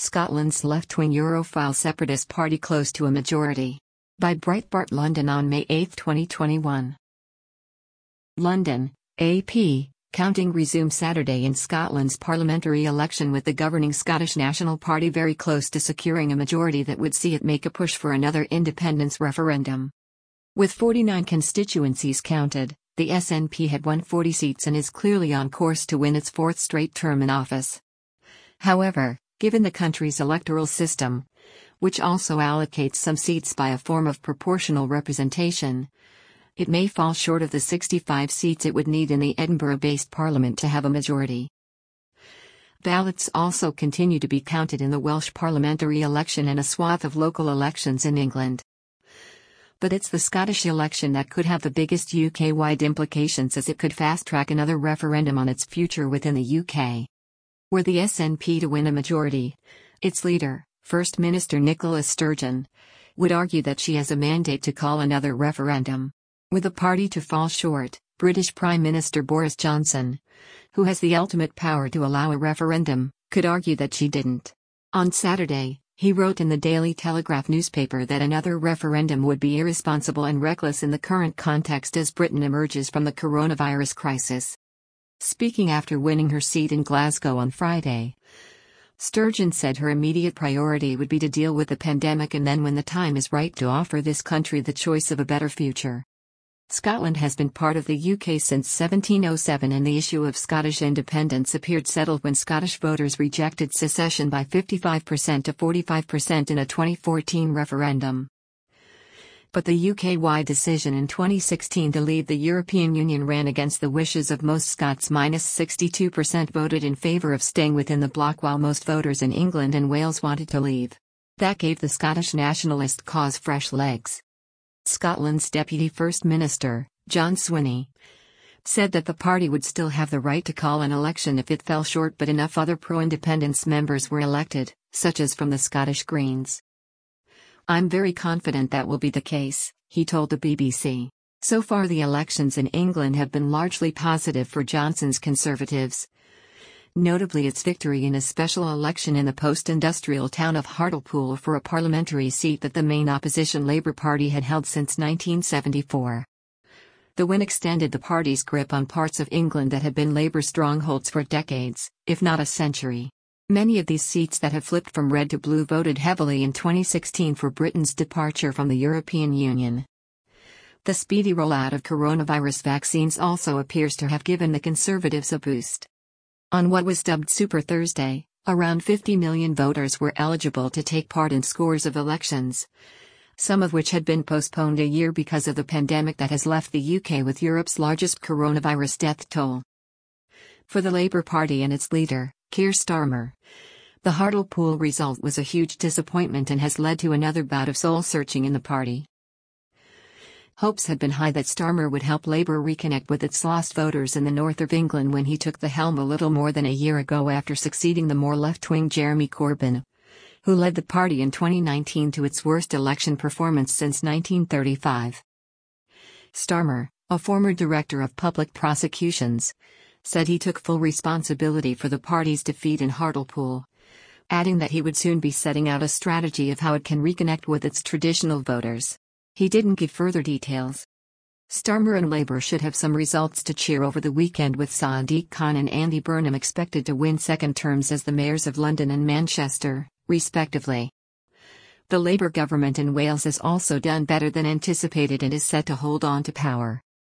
Scotland's left-wing Europhile separatist party close to a majority. By Breitbart London on May 8, 2021. London, AP. Counting resumes Saturday in Scotland's parliamentary election, with the governing Scottish National Party very close to securing a majority that would see it make a push for another independence referendum. With 49 constituencies counted, the SNP had won 40 seats and is clearly on course to win its fourth straight term in office. However, given the country's electoral system, which also allocates some seats by a form of proportional representation, it may fall short of the 65 seats it would need in the Edinburgh-based parliament to have a majority. Ballots also continue to be counted in the Welsh parliamentary election and a swath of local elections in England. But it's the Scottish election that could have the biggest UK-wide implications, as it could fast-track another referendum on its future within the UK. Were the SNP to win a majority, its leader, First Minister Nicola Sturgeon, would argue that she has a mandate to call another referendum. With the party to fall short, British Prime Minister Boris Johnson, who has the ultimate power to allow a referendum, could argue that she didn't. On Saturday, he wrote in the Daily Telegraph newspaper that another referendum would be irresponsible and reckless in the current context as Britain emerges from the coronavirus crisis. Speaking after winning her seat in Glasgow on Friday, Sturgeon said her immediate priority would be to deal with the pandemic, and then when the time is right, to offer this country the choice of a better future. Scotland has been part of the UK since 1707, and the issue of Scottish independence appeared settled when Scottish voters rejected secession by 55% to 45% in a 2014 referendum. But the UK-wide decision in 2016 to leave the European Union ran against the wishes of most Scots. -62% voted in favour of staying within the bloc, while most voters in England and Wales wanted to leave. That gave the Scottish nationalist cause fresh legs. Scotland's Deputy First Minister, John Swinney, said that the party would still have the right to call an election if it fell short, but enough other pro-independence members were elected, such as from the Scottish Greens. "I'm very confident that will be the case," he told the BBC. So far the elections in England have been largely positive for Johnson's Conservatives. Notably its victory in a special election in the post-industrial town of Hartlepool for a parliamentary seat that the main opposition Labour Party had held since 1974. The win extended the party's grip on parts of England that had been Labour strongholds for decades, if not a century. Many of these seats that have flipped from red to blue voted heavily in 2016 for Britain's departure from the European Union. The speedy rollout of coronavirus vaccines also appears to have given the Conservatives a boost. On what was dubbed Super Thursday, around 50 million voters were eligible to take part in scores of elections, some of which had been postponed a year because of the pandemic that has left the UK with Europe's largest coronavirus death toll. For the Labour Party and its leader, Keir Starmer, the Hartlepool result was a huge disappointment and has led to another bout of soul-searching in the party. Hopes had been high that Starmer would help Labour reconnect with its lost voters in the north of England when he took the helm a little more than a year ago, after succeeding the more left-wing Jeremy Corbyn, who led the party in 2019 to its worst election performance since 1935. Starmer, a former director of public prosecutions, said he took full responsibility for the party's defeat in Hartlepool, adding that he would soon be setting out a strategy of how it can reconnect with its traditional voters. He didn't give further details. Starmer and Labour should have some results to cheer over the weekend, with Sadiq Khan and Andy Burnham expected to win second terms as the mayors of London and Manchester, respectively. The Labour government in Wales has also done better than anticipated and is set to hold on to power.